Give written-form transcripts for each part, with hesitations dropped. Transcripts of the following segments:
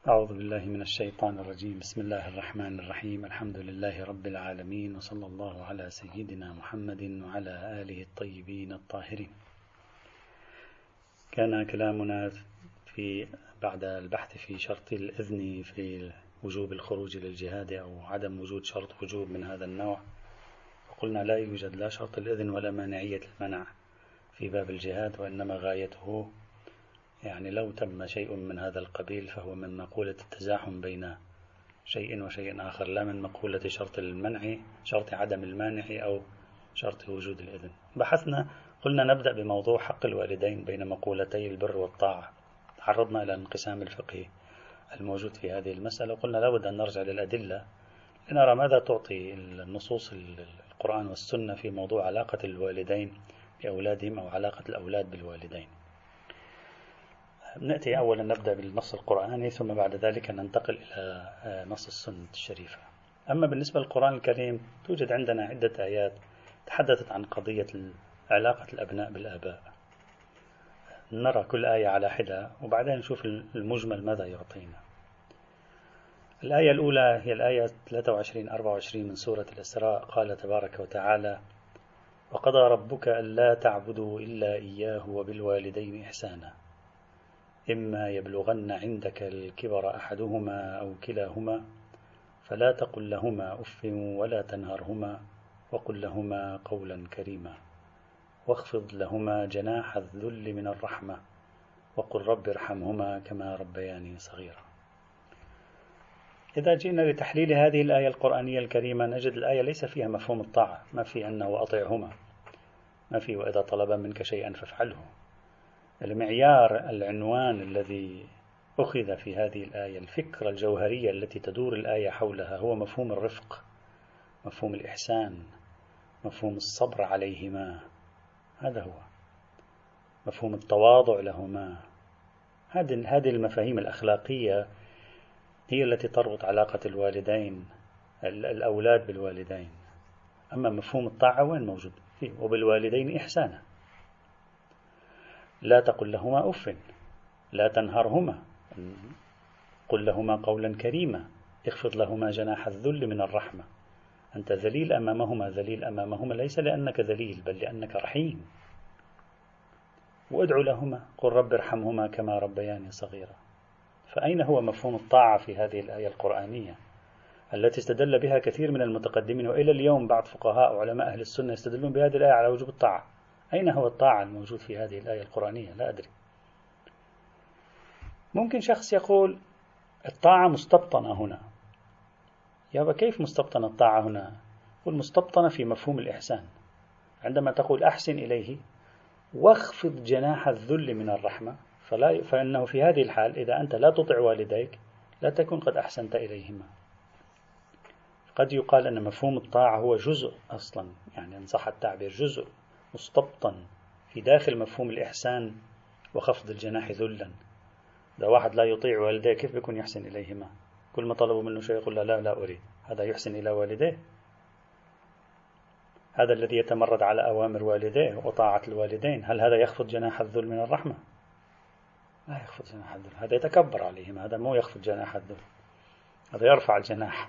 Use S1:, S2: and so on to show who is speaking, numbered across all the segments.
S1: أعوذ بالله من الشيطان الرجيم. بسم الله الرحمن الرحيم. الحمد لله رب العالمين، وصلى الله على سيدنا محمد وعلى آله الطيبين الطاهرين. كان كلامنا بعد البحث في شرط الإذن في وجوب الخروج للجهاد أو عدم وجود شرط وجوب من هذا النوع، وقلنا لا يوجد لا شرط الإذن ولا مانعية المنع في باب الجهاد، وإنما غايته يعني لو تم شيء من هذا القبيل فهو من مقولة التزاحم بين شيء وشيء آخر، لا من مقولة شرط المنع، شرط عدم المانع أو شرط وجود الإذن. بحثنا، قلنا نبدأ بموضوع حق الوالدين بين مقولتي البر والطاعة. تعرضنا إلى الانقسام الفقهي الموجود في هذه المسألة، وقلنا لابد أن نرجع للأدلة لنرى ماذا تعطي النصوص القرآن والسنة في موضوع علاقة الوالدين بأولادهم أو علاقة الأولاد بالوالدين. نأتي أولا نبدأ بالنص القرآني، ثم بعد ذلك ننتقل إلى نص السنة الشريفة. أما بالنسبة للقرآن الكريم توجد عندنا عدة آيات تحدثت عن قضية علاقة الأبناء بالآباء. نرى كل آية على حدة وبعدين نشوف المجمل ماذا يعطينا. الآية الأولى هي الآية 23-24 من سورة الإسراء. قال تبارك وتعالى: وقضى ربك ألا تعبدوا إلا إياه وبالوالدين إحسانا إما يبلغن عندك الكبر أحدهما أو كلاهما فلا تقل لهما أف ولا تنهرهما وقل لهما قولا كريما واخفض لهما جناح الذل من الرحمة وقل رب ارحمهما كما ربياني صغيرا. إذا جئنا لتحليل هذه الآية القرآنية الكريمة نجد الآية ليس فيها مفهوم الطاعة، ما في أنه أطيعهما، ما في وإذا طلب منك شيئا فافعله. المعيار، العنوان الذي أخذ في هذه الآية، الفكرة الجوهرية التي تدور الآية حولها هو مفهوم الرفق، مفهوم الإحسان، مفهوم الصبر عليهما، هذا هو مفهوم التواضع لهما. هذه المفاهيم الأخلاقية هي التي تربط علاقة الوالدين، الأولاد بالوالدين. أما مفهوم الطاعة وين موجود فيه؟ وبالوالدين إحسانا. لا تقل لهما أف، لا تنهرهما، قل لهما قولا كريما، اخفض لهما جناح الذل من الرحمة. أنت ذليل أمامهما، ذليل أمامهما ليس لأنك ذليل بل لأنك رحيم. وادعو لهما، قل رب ارحمهما كما ربياني صغيرا. فأين هو مفهوم الطاعة في هذه الآية القرآنية التي استدل بها كثير من المتقدمين، وإلى اليوم بعض فقهاء وعلماء أهل السنة يستدلون بهذه الآية على وجوب الطاعة؟ أين هو الطاعة الموجود في هذه الآية القرآنية؟ لا أدري. ممكن شخص يقول الطاعة مستبطنة هنا. يابا كيف مستبطنة الطاعة هنا؟ والمستبطنة في مفهوم الإحسان. عندما تقول أحسن إليه واخفض جناح الذل من الرحمة، فإنه في هذه الحال إذا أنت لا تطع والديك لا تكون قد أحسنت إليهما. قد يقال أن مفهوم الطاعة هو جزء أصلا، يعني إن صح التعبير جزء مستبطن في داخل مفهوم الإحسان وخفض الجناح ذلا. إذا واحد لا يطيع والديه كيف بيكون يحسن إليهما؟ كل ما طلبوا منه شيء يقول لا أريد. هذا يحسن إلى والديه؟ هذا الذي يتمرد على أوامر والديه وطاعة الوالدين، هل هذا يخفض جناح الذل من الرحمة؟ لا يخفض جناح الذل، هذا يتكبر عليهم، هذا مو يخفض جناح الذل، هذا يرفع الجناح.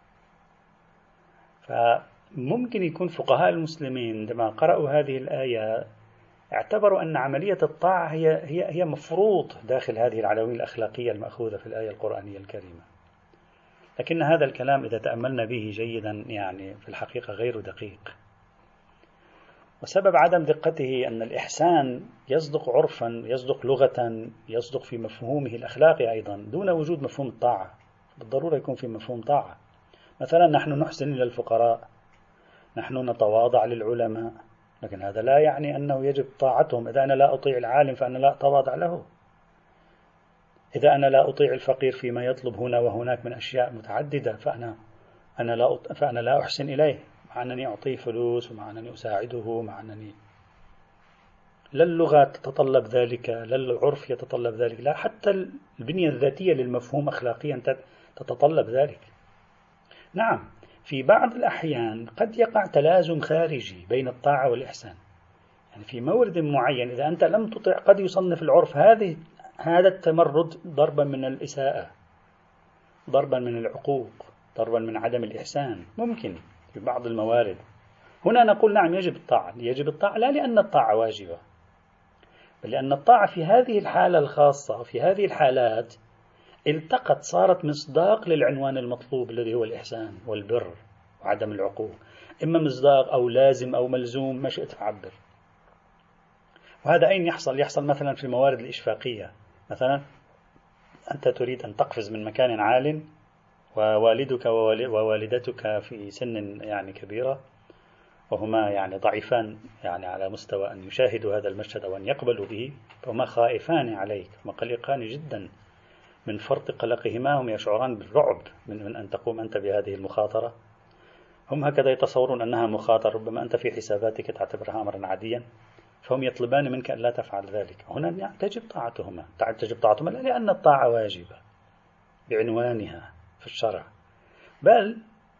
S1: فممكن يكون فقهاء المسلمين عندما قرأوا هذه الآية اعتبروا أن عملية الطاعة هي مفروض داخل هذه العناوين الأخلاقية المأخوذة في الآية القرآنية الكريمة. لكن هذا الكلام إذا تأملنا به جيدا يعني في الحقيقة غير دقيق. وسبب عدم دقته أن الإحسان يصدق عرفا، يصدق لغة، يصدق في مفهومه الأخلاقي أيضا دون وجود مفهوم الطاعة. بالضرورة يكون في مفهوم طاعة. مثلا نحن نحسن إلى الفقراء، نحن نتواضع للعلماء، لكن هذا لا يعني أنه يجب طاعتهم. إذا أنا لا أطيع العالم فأنا لا أتواضع له. إذا أنا لا أطيع الفقير فيما يطلب هنا وهناك من أشياء متعددة فأنا لا أحسن إليه، مع أنني أعطيه فلوس ومع أنني أساعده، مع أنني لا اللغة تتطلب ذلك، لا العرف يتطلب ذلك، لا حتى البنية الذاتية للمفهوم أخلاقيا تتطلب ذلك. نعم في بعض الأحيان قد يقع تلازم خارجي بين الطاعة والإحسان، يعني في مورد معين إذا أنت لم تطع قد يصنف العرف هذا التمرد ضربا من الإساءة، ضربا من العقوق، ضربا من عدم الإحسان، ممكن في بعض الموارد. هنا نقول نعم يجب الطاعة. يجب الطاعة لا لأن الطاعة واجبة، بل لأن الطاعة في هذه الحالة الخاصة وفي هذه الحالات التقت، صارت مصداق للعنوان المطلوب الذي هو الإحسان والبر وعدم العقوق. إما مصداق أو لازم أو ملزوم، ما شئت فعبر. وهذا أين يحصل؟ يحصل مثلا في الموارد الإشفاقية. مثلا أنت تريد أن تقفز من مكان عال، ووالدك ووالدتك في سن يعني كبيرة، وهما يعني ضعيفان يعني على مستوى أن يشاهدوا هذا المشهد أو أن يقبلوا به، فهما خائفان عليك وقلقان جدا. من فرط قلقهما هم يشعران بالرعب من أن تقوم أنت بهذه المخاطرة. هم هكذا يتصورون أنها مخاطرة، ربما أنت في حساباتك تعتبرها أمرا عاديا، فهم يطلبان منك أن لا تفعل ذلك. هنا تجب طاعتهما. تجب طاعتهما لا لأن الطاعة واجبة بعنوانها في الشرع، بل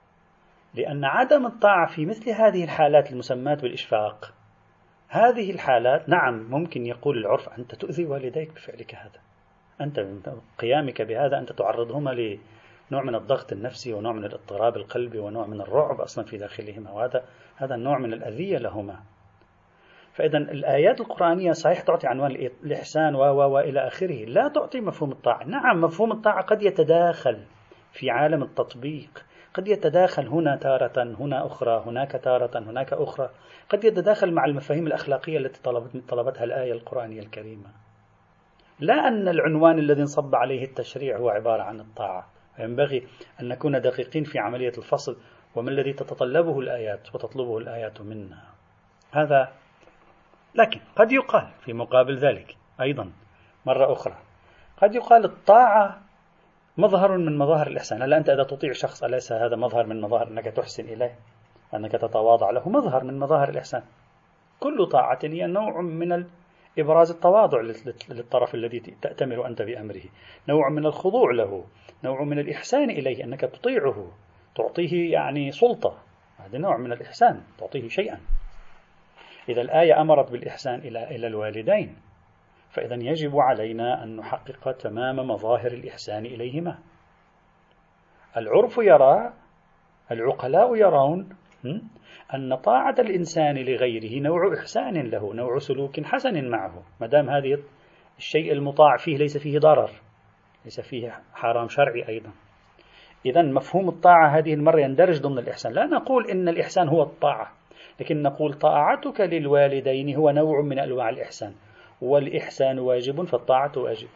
S1: لأن عدم الطاعة في مثل هذه الحالات المسماة بالإشفاق، هذه الحالات نعم ممكن يقول العرف أنت تؤذي والديك بفعلك هذا، أنت قيامك بهذا أنت تعرضهما لنوع من الضغط النفسي ونوع من الاضطراب القلبي ونوع من الرعب أصلا في داخلهما، وهذا النوع من الأذية لهما. فإذا الآيات القرآنية صحيح تعطي عنوان الإحسان وإلى آخره، لا تعطي مفهوم الطاعة. نعم مفهوم الطاعة قد يتداخل في عالم التطبيق، قد يتداخل هنا تارة، هنا أخرى، هناك تارة، هناك أخرى، قد يتداخل مع المفاهيم الأخلاقية التي طلبتها الآية القرآنية الكريمة. لا أن العنوان الذي انصب عليه التشريع هو عبارة عن الطاعة. ينبغي أن نكون دقيقين في عملية الفصل وما الذي تتطلبه الآيات وتطلبه الآيات منا. هذا لكن قد يقال في مقابل ذلك أيضا مرة أخرى، قد يقال الطاعة مظهر من مظاهر الإحسان. هل أنت إذا تطيع شخص أليس هذا مظهر من مظاهر أنك تحسن إليه، أنك تتواضع له؟ مظهر من مظاهر الإحسان. كل طاعة هي نوع من إبراز التواضع للطرف الذي تأتمر أنت بأمره، نوع من الخضوع له، نوع من الإحسان إليه، أنك تطيعه، تعطيه يعني سلطة، هذا نوع من الإحسان، تعطيه شيئا. إذا الآية أمرت بالإحسان إلى الوالدين، فإذا يجب علينا أن نحقق تمام مظاهر الإحسان إليهما. العرف يرى، العقلاء يرون أن طاعة الإنسان لغيره نوع إحسان له، نوع سلوك حسن معه، مدام هذه الشيء المطاع فيه ليس فيه ضرر، ليس فيه حرام شرعي أيضا. إذا مفهوم الطاعة هذه المرة يندرج ضمن الإحسان. لا نقول إن الإحسان هو الطاعة، لكن نقول طاعتك للوالدين هو نوع من أنواع الإحسان، والإحسان واجب فالطاعة واجبة.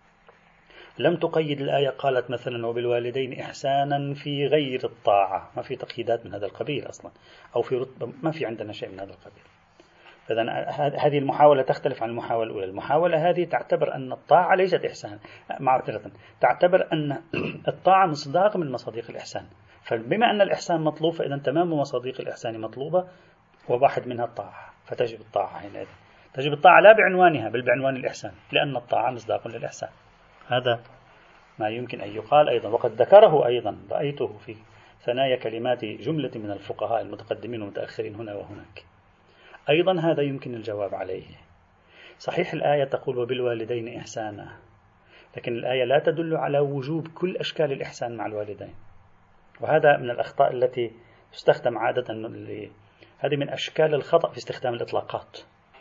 S1: لم تقيد الآية، قالت مثلا وبالوالدين إحسانا في غير الطاعة، ما في تقييدات من هذا القبيل أصلا، أو في رتبة، ما في عندنا شيء من هذا القبيل. فإذا هذه المحاولة تختلف عن المحاولة الأولى. المحاولة هذه تعتبر أن الطاعة ليست إحسان، معذرة، تعتبر أن الطاعة مصداق من مصادق الإحسان. فبما أن الإحسان مطلوب، فإذا تمام مصادق الإحسان مطلوبة، وواحد منها الطاعة، فتجب الطاعة هنا. تجب الطاعة لا بعنوانها بل بعنوان الإحسان، لأن الطاعة مصداق للإحسان. هذا ما يمكن أن يقال أيضا، وقد ذكره أيضا، رأيته في ثنايا كلمات جملة من الفقهاء المتقدمين والمتأخرين هنا وهناك. أيضا هذا يمكن الجواب عليه. صحيح الآية تقول وبالوالدين إحسانا، لكن الآية لا تدل على وجوب كل أشكال الإحسان مع الوالدين، وهذا من الأخطاء التي تستخدم عادة. هذه من أشكال الخطأ في استخدام الإطلاقات،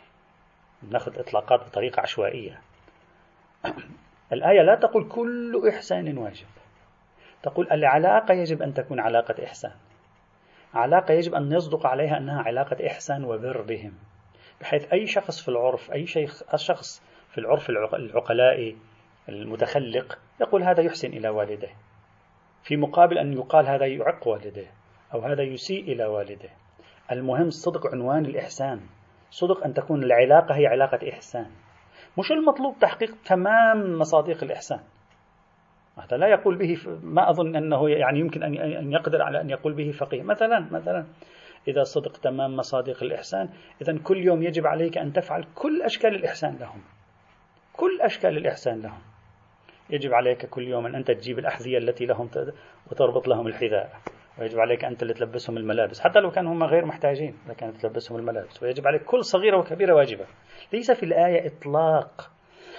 S1: نأخذ إطلاقات بطريقة عشوائية. الآية لا تقول كل إحسان واجب، تقول العلاقة يجب أن تكون علاقة إحسان، علاقة يجب أن يصدق عليها أنها علاقة إحسان وبر بهم، بحيث أي شخص في العرف، أي شخص في العرف العقلائي المتخلق يقول هذا يحسن إلى والديه، في مقابل أن يقال هذا يعق والديه أو هذا يسيء إلى والديه. المهم صدق عنوان الإحسان، صدق أن تكون العلاقة هي علاقة إحسان، مش المطلوب تحقيق تمام مصادق الإحسان. هذا لا يقول به، ما أظن أنه يعني يمكن أن يقدر على أن يقول به فقيه. مثلا إذا صدق تمام مصادق الإحسان، إذن كل يوم يجب عليك أن تفعل كل أشكال الإحسان لهم، كل أشكال الإحسان لهم. يجب عليك كل يوم أن أنت تجيب الأحذية التي لهم وتربط لهم الحذاء، ويجب عليك أنت اللي تلبسهم الملابس حتى لو كانوا هم غير محتاجين، لكن تلبسهم الملابس. ويجب عليك كل صغيرة وكبيرة واجبة. ليس في الآية إطلاق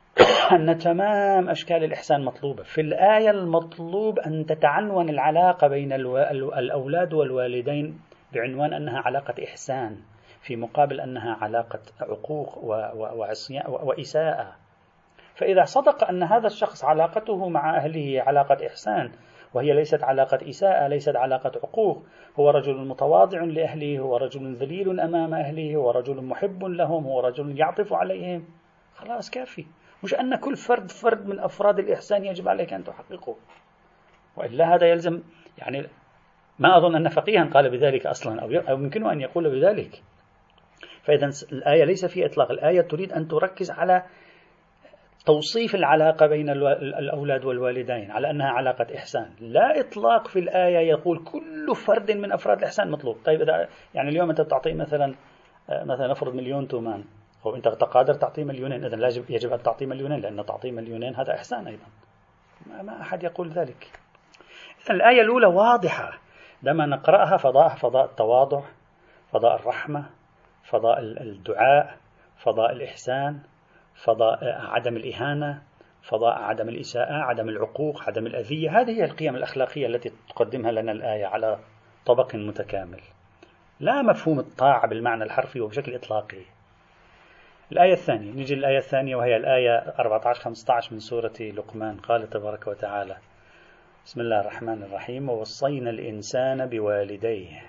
S1: أن تمام أشكال الإحسان مطلوبة. في الآية المطلوب أن تتعنون العلاقة بين الأولاد والوالدين بعنوان أنها علاقة إحسان، في مقابل أنها علاقة عقوق وعصيان وإساءة. فإذا صدق أن هذا الشخص علاقته مع أهله علاقة إحسان وهي ليست علاقة إساءة، ليست علاقة عقوق، هو رجل متواضع لأهله، هو رجل ذليل أمام أهله، هو رجل محب لهم، هو رجل يعطف عليهم، خلاص كافي. مش أن كل فرد من أفراد الإحسان يجب عليك أن تحققه، وإلا هذا يلزم، يعني ما أظن أن فقيها قال بذلك أصلا أو يمكنه أن يقول بذلك. فإذا الآية ليس في إطلاق، الآية تريد أن تركز على توصيف العلاقة بين الأولاد والوالدين على أنها علاقة إحسان، لا إطلاق في الآية يقول كل فرد من أفراد الإحسان مطلوب. طيب إذا يعني اليوم أنت تعطي مثلا نفرض 1,000,000 تومان، هو أنت قادر تعطيه 2,000,000، إذن يجب أن تعطيه 2,000,000 لأن تعطيه 2,000,000 هذا إحسان أيضا. ما أحد يقول ذلك. الآية الأولى واضحة، عندما نقرأها فضاء التواضع، فضاء الرحمة، فضاء الدعاء، فضاء الإحسان، فضاء عدم الإهانة، فضاء عدم الإساءة، عدم العقوق، عدم الأذية. هذه هي القيم الأخلاقية التي تقدمها لنا الآية على طبق متكامل، لا مفهوم الطاعة بالمعنى الحرفي وبشكل إطلاقي. الآية الثانية، نجي للآية الثانية وهي الآية 14-15 من سورة لقمان. قال تبارك وتعالى: بسم الله الرحمن الرحيم: ووصينا الإنسان بوالديه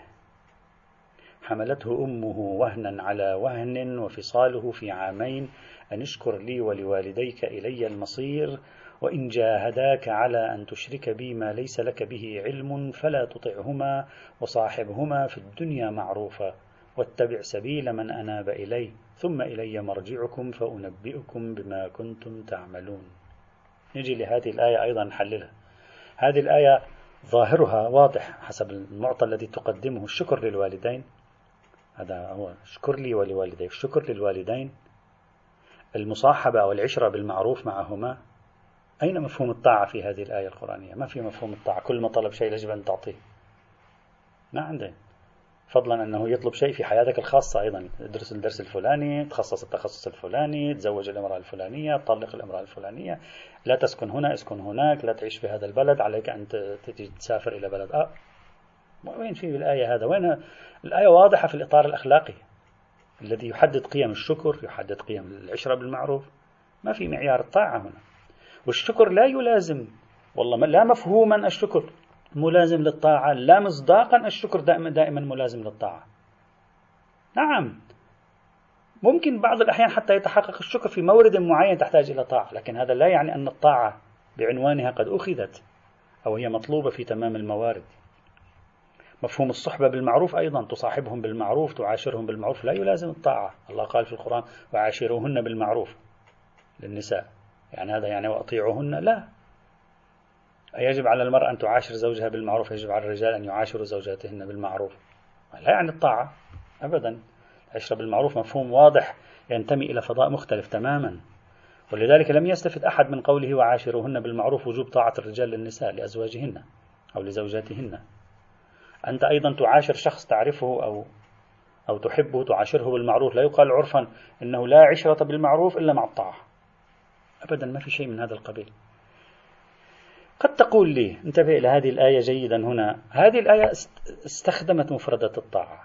S1: حملته أمه وهنا على وهن وفصاله في عامين أن اشكر لي ولوالديك إلي المصير وإن جاهداك على أن تشرك بي ما ليس لك به علم فلا تطعهما وصاحبهما في الدنيا معروفا واتبع سبيل من أناب إلي ثم إلي مرجعكم فأنبئكم بما كنتم تعملون. نجي لهذه الآية أيضا نحللها. هذه الآية ظاهرها واضح حسب المعطى الذي تقدمه، الشكر للوالدين، هذا هو اشكر لي ولوالديك. الشكر للوالدين، المصاحبة أو العشرة بالمعروف معهما. أين مفهوم الطاعة في هذه الآية القرآنية؟ ما في مفهوم الطاعة، كل ما طلب شيء يجب أن تعطيه، ما عنده، فضلا أنه يطلب شيء في حياتك الخاصة أيضا، ادرس الدرس الفلاني، تخصص التخصص الفلاني، تزوج الامرأة الفلانية، طلق الامرأة الفلانية، لا تسكن هنا اسكن هناك، لا تعيش في هذا البلد، عليك أن تسافر إلى بلد وين في الآية هذا؟ وين الآية واضحة في الإطار الأخلاقي الذي يحدد قيم الشكر، يحدد قيم العشرة بالمعروف. ما في معيار الطاعة هنا. والشكر لا يلازم، والله لا مفهوما الشكر ملازم للطاعة، لا مصداقا الشكر دائما ملازم للطاعة. نعم ممكن بعض الأحيان حتى يتحقق الشكر في مورد معين تحتاج إلى طاعة، لكن هذا لا يعني أن الطاعة بعنوانها قد أخذت أو هي مطلوبة في تمام الموارد. مفهوم الصحبة بالمعروف أيضا، تصاحبهم بالمعروف، تعاشرهم بالمعروف، لا يلازم الطاعة. الله قال في القرآن: وعاشروهن بالمعروف للنساء، يعني هذا يعني وأطيعوهن؟ لا. يجب على المرأة أن تعاشر زوجها بالمعروف، يجب على الرجال أن يعاشروا زوجاتهن بالمعروف، لا يعني الطاعة أبدا. العشرة بالمعروف مفهوم واضح ينتمي إلى فضاء مختلف تماما، ولذلك لم يستفد أحد من قوله وعاشروهن بالمعروف وجوب طاعة الرجال للنساء لأزواجهن أو لزوجاتهن. أنت أيضا تعاشر شخص تعرفه أو تحبه، تعاشره بالمعروف، لا يقال عرفا إنه لا عشرة بالمعروف إلا مع الطاعة، أبدا ما في شيء من هذا القبيل. قد تقول لي، انتبه إلى هذه الآية جيدا هنا، هذه الآية استخدمت مفردة الطاعة،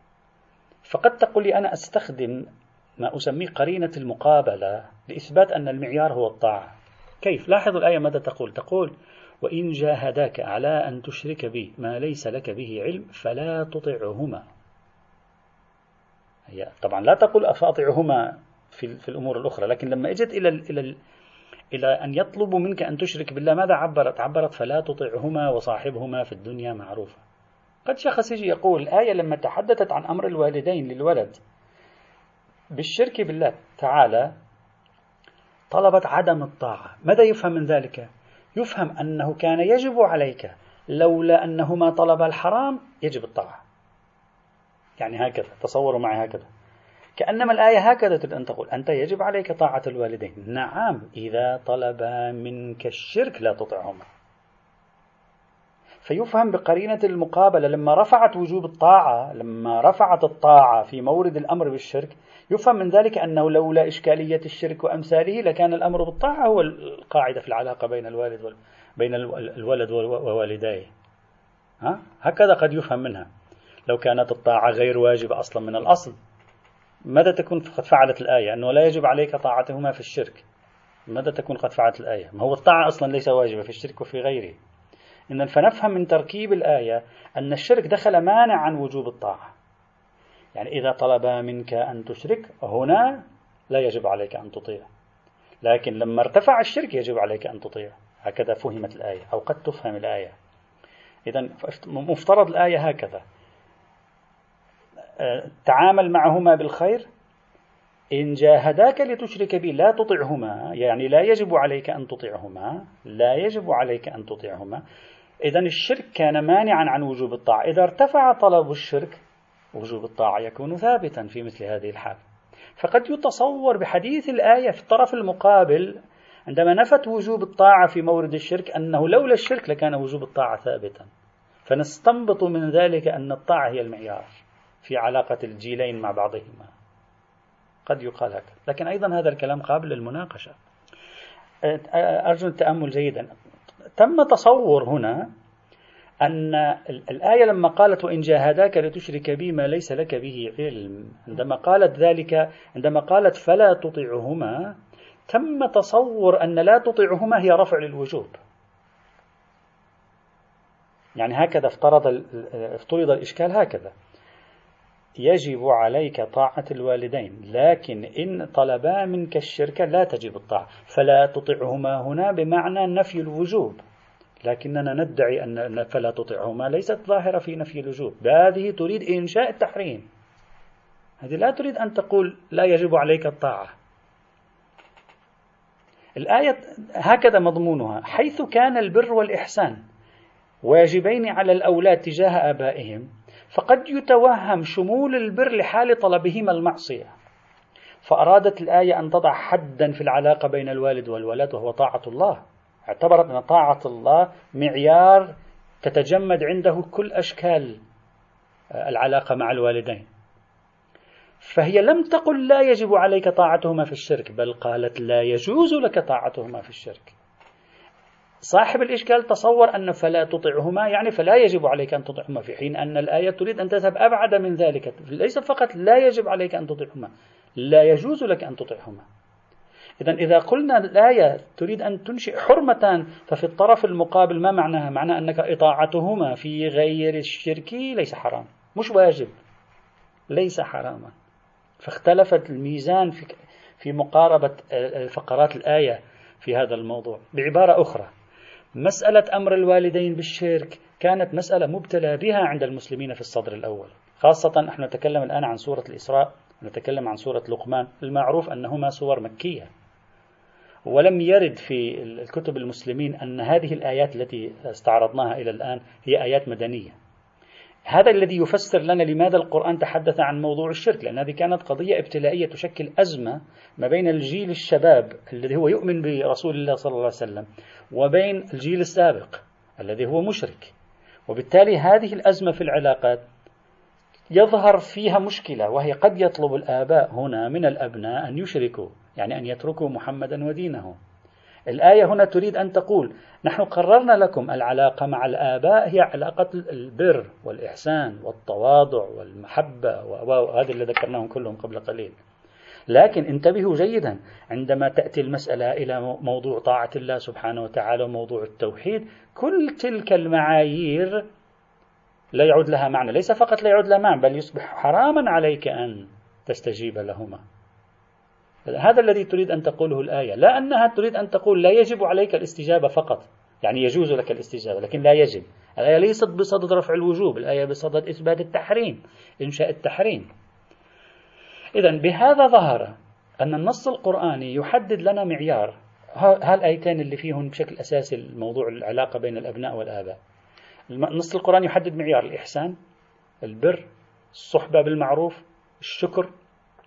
S1: فقد تقول لي أنا أستخدم ما أسميه قرينة المقابلة لإثبات أن المعيار هو الطاعة. كيف؟ لاحظوا الآية ماذا تقول؟ تقول: وإن جاهداك على أن تشرك بي ما ليس لك به علم فلا تطعهما. هي طبعا لا تقول أفاطعهما في الأمور الأخرى، لكن لما اجت إلى أن يطلبوا منك أن تشرك بالله ماذا عبرت فلا تطعهما وصاحبهما في الدنيا معروفا. قد شخص يجي يقول الآية لما تحدثت عن أمر الوالدين للولد بالشرك بالله تعالى طلبت عدم الطاعة. ماذا يفهم من ذلك؟ يفهم أنه كان يجب عليك لولا أنهما طلب الحرام يجب الطاعة. يعني هكذا تصوروا معي، هكذا كأنما الآية هكذا تريد أن تقول أنت يجب عليك طاعة الوالدين، نعم إذا طلبا منك الشرك لا تطعهما. فيفهم بقرينة المقابلة لما رفعت وجوب الطاعة، لما رفعت الطاعة في مورد الأمر بالشرك، يفهم من ذلك أنه لولا إشكالية الشرك وأمثاله لكان الأمر بالطاعة هو القاعدة في العلاقة بين الولد ووالديه. هكذا قد يفهم منها. لو كانت الطاعة غير واجبة أصلا من الأصل، ماذا تكون قد فعلت الآية؟ أنه لا يجب عليك طاعتهما في الشرك. ماذا تكون قد فعلت الآية؟ ما هو الطاعة أصلا ليس واجبة في الشرك وفي غيره. إذن فنفهم من تركيب الآية أن الشرك دخل مانع عن وجوب الطاعة. يعني إذا طلب منك أن تشرك هنا لا يجب عليك أن تطيع، لكن لما ارتفع الشرك يجب عليك أن تطيع. هكذا فهمت الآية أو قد تفهم الآية. إذن مفترض الآية هكذا: تعامل معهما بالخير، إن جاهداك لتشرك بي لا تطعهما، يعني لا يجب عليك أن تطيعهما، لا يجب عليك أن تطيعهما. إذن الشرك كان مانعا عن وجوب الطاعة. إذا ارتفع طلب الشرك وجوب الطاعة يكون ثابتا في مثل هذه الحال. فقد يتصور بحديث الآية في الطرف المقابل عندما نفت وجوب الطاعة في مورد الشرك أنه لولا الشرك لكان وجوب الطاعة ثابتا، فنستنبط من ذلك أن الطاعة هي المعيار في علاقة الجيلين مع بعضهما. قد يقال هكذا، لكن أيضا هذا الكلام قابل للمناقشة. أرجو التأمل جيدا. تم تصور هنا أن الآية لما قالت وإن جاهداك لتشرك بي ما ليس لك به علم، عندما قالت ذلك، عندما قالت فلا تطيعهما، تم تصور أن لا تطيعهما هي رفع للوجوب. يعني هكذا افترض الإشكال هكذا: يجب عليك طاعة الوالدين، لكن إن طلبا منك الشرك لا تجب الطاعة، فلا تطيعهما هنا بمعنى نفي الوجوب، لكننا ندعي أن فلا تطيعهما ليست ظاهرة في نفي الوجوب. هذه تريد إنشاء التحريم، هذه لا تريد أن تقول لا يجب عليك الطاعة. الآية هكذا مضمونها: حيث كان البر والإحسان واجبين على الأولاد تجاه آبائهم، فقد يتوهم شمول البر لحال طلبهما المعصية، فأرادت الآية أن تضع حدا في العلاقة بين الوالد والولد وهو طاعة الله. اعتبرت أن طاعة الله معيار تتجمد عنده كل أشكال العلاقة مع الوالدين، فهي لم تقل لا يجب عليك طاعتهما في الشرك، بل قالت لا يجوز لك طاعتهما في الشرك. صاحب الإشكال تصور أن فلا تطعهما يعني فلا يجب عليك أن تطعهما، في حين أن الآية تريد أن تذهب أبعد من ذلك. ليس فقط لا يجب عليك أن تطعهما، لا يجوز لك أن تطعهما. إذا قلنا الآية تريد أن تنشئ حرمة، ففي الطرف المقابل ما معناها؟ معنى أنك إطاعتهما في غير الشرك ليس حرام، مش واجب، ليس حراما. فاختلفت الميزان في مقاربة فقرات الآية في هذا الموضوع. بعبارة أخرى، مسألة أمر الوالدين بالشرك كانت مسألة مبتلى بها عند المسلمين في الصدر الأول، خاصة نحن نتكلم الآن عن سورة الإسراء، نتكلم عن سورة لقمان. المعروف أنهما سور مكية، ولم يرد في الكتب المسلمين أن هذه الآيات التي استعرضناها إلى الآن هي آيات مدنية. هذا الذي يفسر لنا لماذا القرآن تحدث عن موضوع الشرك، لأن هذه كانت قضية ابتلائية تشكل أزمة ما بين الجيل الشباب الذي هو يؤمن برسول الله صلى الله عليه وسلم وبين الجيل السابق الذي هو مشرك. وبالتالي هذه الأزمة في العلاقات يظهر فيها مشكلة، وهي قد يطلب الآباء هنا من الأبناء أن يشركوا، يعني أن يتركوا محمدا ودينه. الآية هنا تريد أن تقول نحن قررنا لكم العلاقة مع الآباء هي علاقة البر والإحسان والتواضع والمحبة، وهذا اللي ذكرناهم كلهم قبل قليل. لكن انتبهوا جيدا، عندما تأتي المسألة إلى موضوع طاعة الله سبحانه وتعالى وموضوع التوحيد، كل تلك المعايير لا يعود لها معنى. ليس فقط لا يعود لها معنى، بل يصبح حراما عليك أن تستجيب لهما. هذا الذي تريد أن تقوله الآية، لا أنها تريد أن تقول لا يجب عليك الاستجابة فقط، يعني يجوز لك الاستجابة لكن لا يجب. الآية ليست بصدد رفع الوجوب، الآية بصدد إثبات التحريم، إنشاء التحريم. إذن بهذا ظهر أن النص القرآني يحدد لنا معيار. هالآيتين اللي فيهم بشكل أساسي الموضوع العلاقة بين الأبناء والآباء. النص القرآني يحدد معيار الإحسان، البر، الصحبة بالمعروف، الشكر،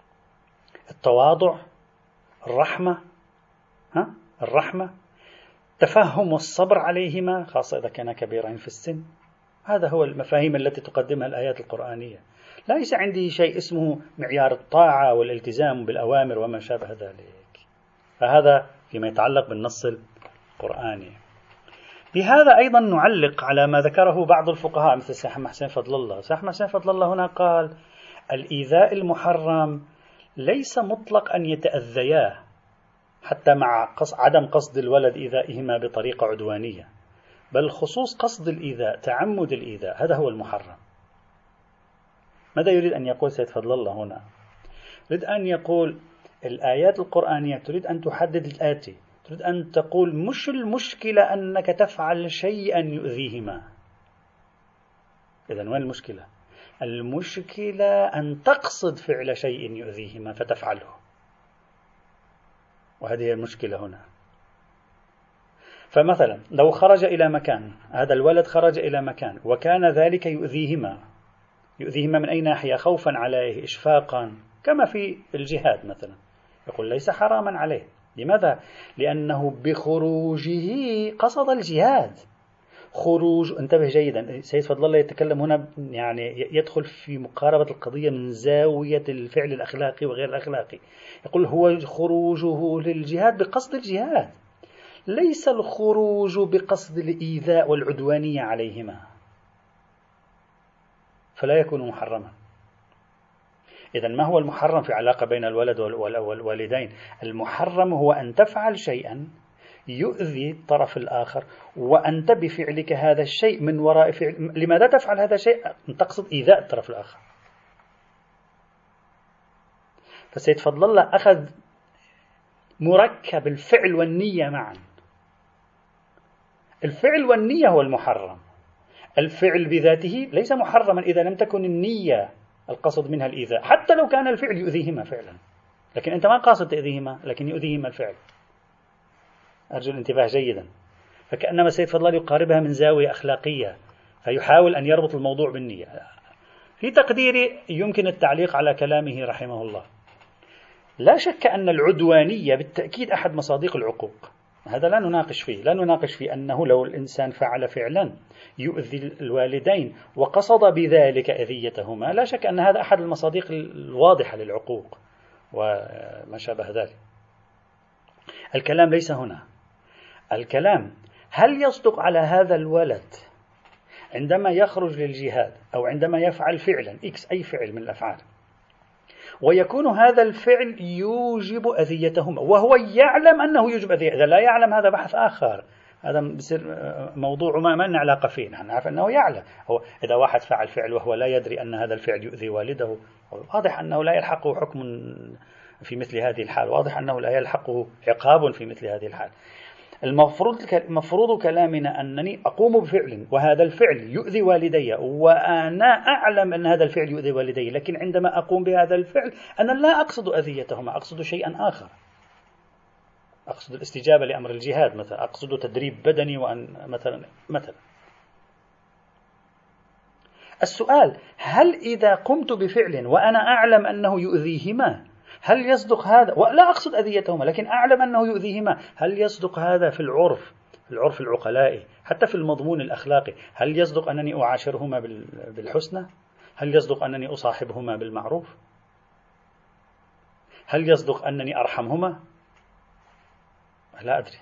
S1: التواضع، الرحمة. الرحمة تفهم والصبر عليهما خاصة إذا كان كبيرين في السن. هذا هو المفاهيم التي تقدمها الآيات القرآنية. ليس عندي شيء اسمه معيار الطاعة والالتزام بالأوامر وما شابه ذلك. فهذا فيما يتعلق بالنص القرآني. بهذا أيضا نعلق على ما ذكره بعض الفقهاء مثل الشيخ محمد حسين فضل الله. الشيخ محمد حسين فضل الله هنا قال الإيذاء المحرم ليس مطلق أن يتأذياه حتى مع عدم قصد الولد إيذائهما بطريقة عدوانية، بل خصوص قصد الإيذاء، تعمد الإيذاء، هذا هو المحرم. ماذا يريد أن يقول سيد فضل الله هنا؟ يريد أن يقول الآيات القرآنية تريد أن تحدد الآتي، تريد أن تقول مش المشكلة أنك تفعل شيئا يؤذيهما. إذن وين المشكلة؟ المشكلة أن تقصد فعل شيء يؤذيهما فتفعله، وهذه هي المشكلة هنا. فمثلا لو خرج إلى مكان، هذا الولد خرج إلى مكان وكان ذلك يؤذيهما من أي ناحية؟ خوفا عليه، إشفاقا، كما في الجهاد مثلا، يقول ليس حراما عليه. لماذا؟ لأنه بخروجه قصد الجهاد. خروج، انتبه جيدا، سيد فضل الله يتكلم هنا يعني يدخل في مقاربة القضية من زاوية الفعل الأخلاقي وغير الأخلاقي. يقول هو خروجه للجهاد بقصد الجهاد، ليس الخروج بقصد الإيذاء والعدوانية عليهما، فلا يكون محرما. إذن ما هو المحرم في علاقة بين الولد والوالدين؟ المحرم هو أن تفعل شيئا يؤذي الطرف الآخر، وأنت بفعلك هذا الشيء من وراء فعل. لماذا تفعل هذا الشيء؟ أن تقصد إيذاء الطرف الآخر. فسيد فضل الله أخذ مركب الفعل والنية معا. الفعل والنية هو المحرم. الفعل بذاته ليس محرما إذا لم تكن النية القصد منها الإيذاء، حتى لو كان الفعل يؤذيهما فعلا، لكن أنت ما قاصد تأذيهما، لكن يؤذيهما الفعل. أرجو الانتباه جيدا. فكأنما سيد فضل الله يقاربها من زاوية أخلاقية، فيحاول أن يربط الموضوع بالنية. في تقديري يمكن التعليق على كلامه رحمه الله. لا شك أن العدوانية بالتأكيد أحد مصادق العقوق، هذا لا نناقش فيه. لا نناقش فيه أنه لو الإنسان فعل فعلا يؤذي الوالدين وقصد بذلك أذيتهما، لا شك أن هذا أحد المصادق الواضحة للعقوق وما شابه ذلك. الكلام ليس هنا. الكلام هل يصدق على هذا الولد عندما يخرج للجهاد أو عندما يفعل فعلا إكس، أي فعل من الأفعال، ويكون هذا الفعل يوجب أذيتهما وهو يعلم أنه يوجب أذية؟ إذا لا يعلم هذا بحث آخر، هذا بصير موضوع ما لنا علاقة فيه. نحن نعرف أنه يعلم. هو إذا واحد فعل فعل وهو لا يدري أن هذا الفعل يؤذي والده، واضح أنه لا يلحقه حكم في مثل هذه الحال، واضح أنه لا يلحقه عقاب في مثل هذه الحال. المفروض كلامنا أنني أقوم بفعل وهذا الفعل يؤذي والدي، وأنا أعلم أن هذا الفعل يؤذي والدي، لكن عندما أقوم بهذا الفعل أنا لا أقصد أذيتهما، أقصد شيئا آخر. أقصد الاستجابة لأمر الجهاد مثلا، أقصد تدريب بدني مثلا. السؤال: هل إذا قمت بفعل وأنا أعلم أنه يؤذيهما هل يصدق هذا؟ ولا أقصد أذيتهما لكن أعلم أنه يؤذيهما، هل يصدق هذا في العرف العقلائي حتى في المضمون الأخلاقي؟ هل يصدق أنني أعاشرهما بالحسنى؟ هل يصدق أنني أصاحبهما بالمعروف؟ هل يصدق أنني أرحمهما؟ لا أدري.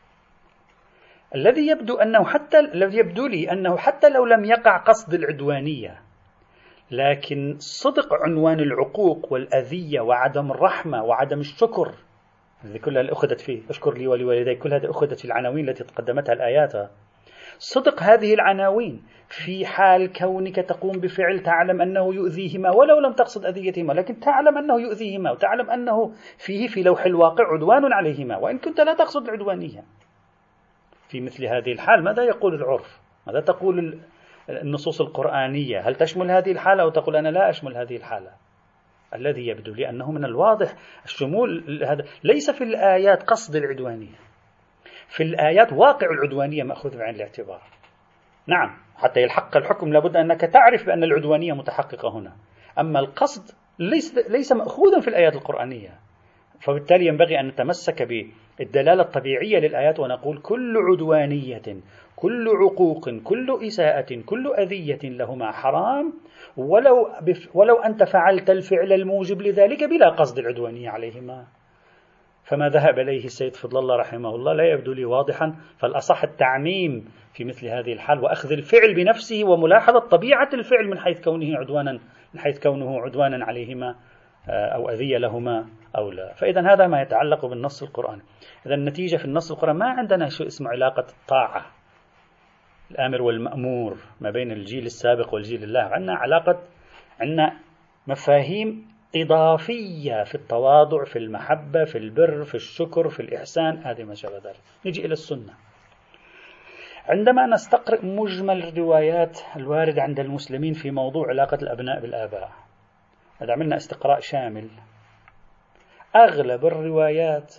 S1: الذي يبدو لي أنه حتى لو لم يقع قصد العدوانية، لكن صدق عنوان العقوق والأذية وعدم الرحمة وعدم الشكر، هذه كلها أخذت فيه اشكر لي ولوالديك، كل هذه أخذت في العناوين التي تقدمتها الآيات. صدق هذه العناوين في حال كونك تقوم بفعل تعلم أنه يؤذيهما ولو لم تقصد أذيتهما، لكن تعلم أنه يؤذيهما وتعلم أنه فيه في لوح الواقع عدوان عليهما وإن كنت لا تقصد العدوانية. في مثل هذه الحال ماذا يقول العرف؟ ماذا تقول النصوص القرآنية؟ هل تشمل هذه الحالة أو تقول أنا لا أشمل هذه الحالة؟ الذي يبدو لي أنه من الواضح الشمول هذا ليس في الآيات قصد العدوانية، في الآيات واقع العدوانية مأخوذ بعين الاعتبار. نعم، حتى يلحق الحكم لابد أنك تعرف بأن العدوانية متحققة هنا، أما القصد ليس مأخوذا في الآيات القرآنية. فبالتالي ينبغي أن نتمسك بالدلالة الطبيعية للآيات ونقول كل عدوانية، كل عقوق، كل إساءة، كل أذية لهما حرام، ولو أنت فعلت الفعل الموجب لذلك بلا قصد العدوانية عليهما. فما ذهب إليه السيد فضل الله رحمه الله لا يبدو لي واضحا، فالأصح التعميم في مثل هذه الحال وأخذ الفعل بنفسه وملاحظة طبيعة الفعل من حيث كونه عدوانا عليهما أو أذية لهما أو لا. فإذا هذا ما يتعلق بالنص القرآني. إذا النتيجة في النص القرآني ما عندنا شيء اسمه علاقة الطاعة، الآمر والمأمور ما بين الجيل السابق والجيل اللاحق. عندنا مفاهيم إضافية في التواضع، في المحبة، في البر، في الشكر، في الإحسان، هذه ما شابه ذلك. نجي إلى السنة. عندما نستقرأ مجمل الروايات الواردة عند المسلمين في موضوع علاقة الأبناء بالآباء، إذا عملنا استقراء شامل، أغلب الروايات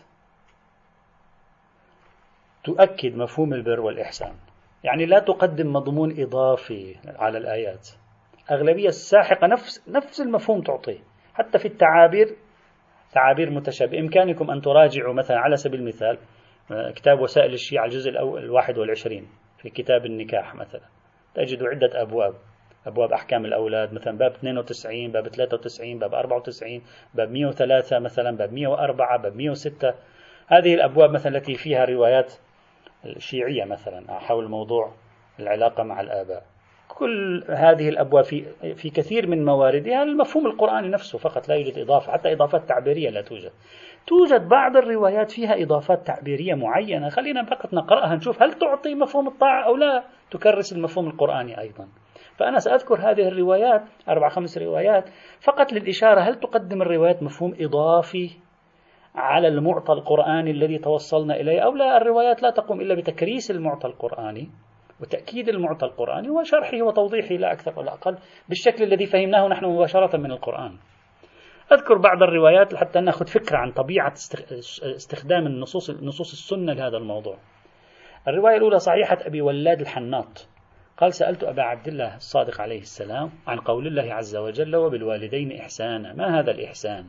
S1: تؤكد مفهوم البر والإحسان، يعني لا تقدم مضمون إضافي على الآيات. أغلبية الساحقة نفس المفهوم تعطيه، حتى في تعابير متشابهة. بإمكانكم أن تراجعوا مثلا على سبيل المثال كتاب وسائل الشيعة الجزء 21 في كتاب النكاح مثلا، تجد عدة أبواب أحكام الأولاد، مثلا باب 92، باب 93، باب 94، باب 103 مثلا، باب 104، باب 106. هذه الأبواب مثلا التي فيها روايات الشيعية مثلا حول موضوع العلاقة مع الآباء. كل هذه الأبواب في كثير من مواردها المفهوم القرآني نفسه فقط، لا يوجد إضافة، حتى إضافات تعبيرية لا توجد بعض الروايات فيها إضافات تعبيرية معينة، خلينا فقط نقرأها نشوف هل تعطي مفهوم الطاعة أو لا تكرس المفهوم القرآني أيضا. فأنا سأذكر هذه الروايات 4-5 روايات فقط للإشارة، هل تقدم الروايات مفهوم إضافي على المعطى القرآني الذي توصلنا إليه أو لا. الروايات لا تقوم إلا بتكريس المعطى القرآني وتأكيد المعطى القرآني وشرحه وتوضيحه لا أكثر ولا أقل بالشكل الذي فهمناه نحن مباشرة من القرآن. أذكر بعض الروايات حتى نأخذ فكرة عن طبيعة استخدام نصوص السنة لهذا الموضوع. الرواية الأولى صحيحة أبي ولاد الحناط قال: سألت أبا عبد الله الصادق عليه السلام عن قول الله عز وجل: وبالوالدين إحسانا، ما هذا الإحسان؟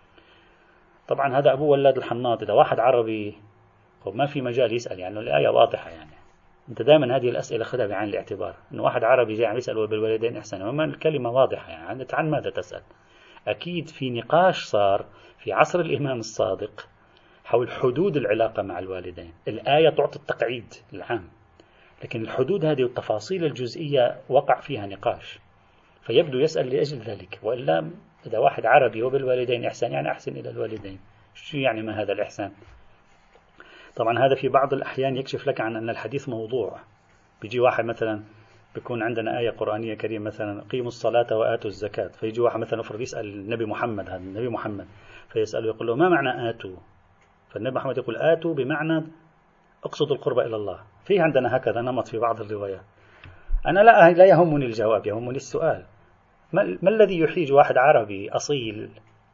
S1: طبعا هذا أبو ولاد الحناط، إذا واحد عربي ما في مجال يسأل، يعني الآية واضحة. يعني أنت دائما هذه الأسئلة خذها بعين الاعتبار، إنه واحد عربي جاي عم يسأل وبالوالدين إحسانا، وما الكلمة واضحة، يعني عن ماذا تسأل؟ أكيد في نقاش صار في عصر الإمام الصادق حول حدود العلاقة مع الوالدين. الآية تعطي التقعيد العام، لكن الحدود هذه والتفاصيل الجزئية وقع فيها نقاش، فيبدو يسأل لأجل ذلك. وإلا إذا واحد عربي وبالوالدين إحسان يعني أحسن إلى الوالدين، شو يعني ما هذا الإحسان؟ طبعا هذا في بعض الأحيان يكشف لك عن أن الحديث موضوع. بيجي واحد مثلا بيكون عندنا آية قرآنية كريمة مثلا: قيموا الصلاة وآتوا الزكاة، فيجي واحد مثلا أفرض يسأل النبي محمد، هذا النبي محمد، فيسأله يقول له: ما معنى آتوا؟ فالنبي محمد يقول: آتوا بمعنى اقصدوا القرب إلى الله. في عندنا هكذا نمط في بعض الروايات. أنا لا يهمني الجواب، يهمني السؤال. ما الذي يحيج واحد عربي أصيل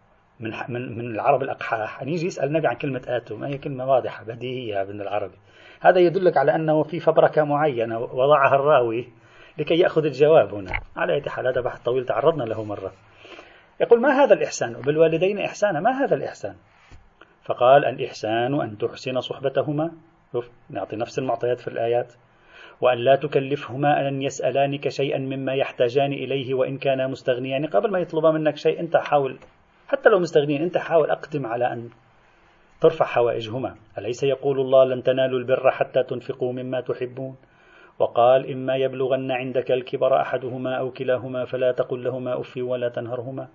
S1: من العرب الأقحاح أن يجي يسأل النبي عن كلمة آتوا؟ ما هي كلمة واضحة بديهية ابن العربي. هذا يدلك على أنه في فبركة معينة وضعها الراوي لكي يأخذ الجواب هنا. على أي حال هذا بحث طويل تعرضنا له مرة. يقول: ما هذا الإحسان؟ وبالوالدين إحسانا، ما هذا الإحسان؟ فقال: الإحسان أن تحسن صحبتهما، نعطي نفس المعطيات في الآيات، وأن لا تكلفهما أن يسألانك شيئا مما يحتاجان إليه وإن كانا مستغنيان. قبل ما يطلبا منك شيء أنت حاول، حتى لو مستغنين، أنت حاول أقدم على أن ترفع حوائجهما. أليس يقول الله: لن تنالوا البر حتى تنفقوا مما تحبون؟ وقال: إما يبلغن عندك الكبر أحدهما أو كلاهما فلا تقل لهما أف ولا تنهرهما.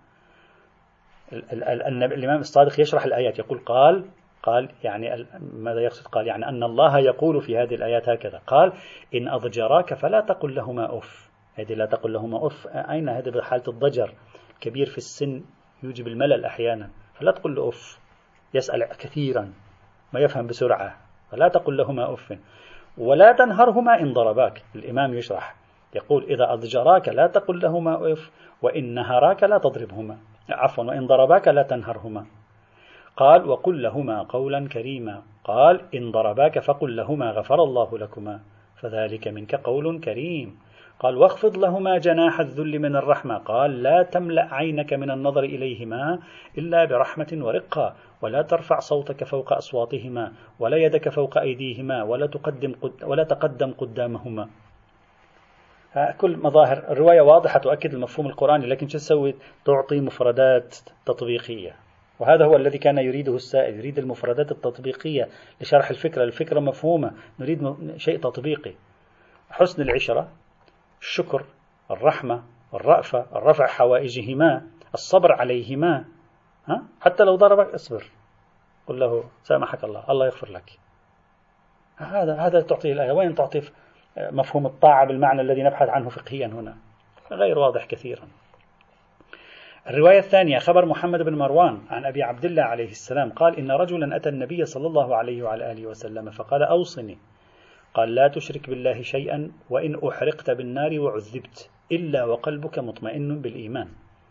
S1: الإمام الصادق يشرح الآيات يقول: قال يعني ماذا يقصد؟ قال يعني أن الله يقول في هذه الآيات هكذا، قال: إن أضجراك فلا تقل لهما أف. هذه لا تقل لهما أف، أين هذا بحالة الضجر؟ كبير في السن يوجب الملل أحيانا، فلا تقل له أف، يسأل كثيرا ما يفهم بسرعة، فلا تقل لهما أف. ولا تنهرهما إن ضرباك. الإمام يشرح يقول: إذا أضجراك لا تقل لهما أف، وإن نهراك لا تضربهما، عفوا، وإن ضرباك لا تنهرهما. قال: وقل لهما قولا كريما. قال: إن ضرباك فقل لهما غفر الله لكما. فذلك منك قول كريم. قال واخفض لهما جناح الذل من الرحمة. قال لا تملأ عينك من النظر إليهما إلا برحمة ورقة، ولا ترفع صوتك فوق أصواتهما، ولا يدك فوق أيديهما، ولا تقدم قدامهما. كل مظاهر الرواية واضحة تؤكد المفهوم القرآني، لكن شو تسوي؟ تعطي مفردات تطبيقية، وهذا هو الذي كان يريده السائل، يريد المفردات التطبيقية لشرح الفكرة. الفكرة مفهومة، نريد شيء تطبيقي. حسن العشرة، الشكر، الرحمة، الرأفة، الرفع حوائجهما، الصبر عليهما. حتى لو ضربك اصبر، قل له سامحك الله، الله يغفر لك. هذا تعطيه الآية. وين تعطي مفهوم الطاعة بالمعنى الذي نبحث عنه فقهيا هنا؟ غير واضح كثيرا. الرواية الثانية خبر محمد بن مروان عن أبي عبد الله عليه السلام قال إن رجلا أتى النبي صلى الله عليه وعلى آله وسلم فقال أوصني. قال لا تشرك بالله شيئا، وإن أحرقت بالنار وعذبت إلا وقلبك مطمئن بالإيمان،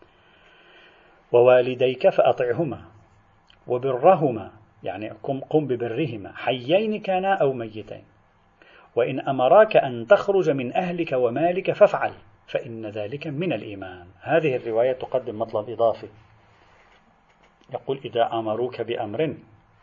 S1: ووالديك فأطعهما، وبرهما يعني قم ببرهما حيين كانا أو ميتين، وإن أمراك أن تخرج من أهلك ومالك فافعل فإن ذلك من الإيمان. هذه الرواية تقدم مطلب إضافي، يقول إذا أمروك بأمر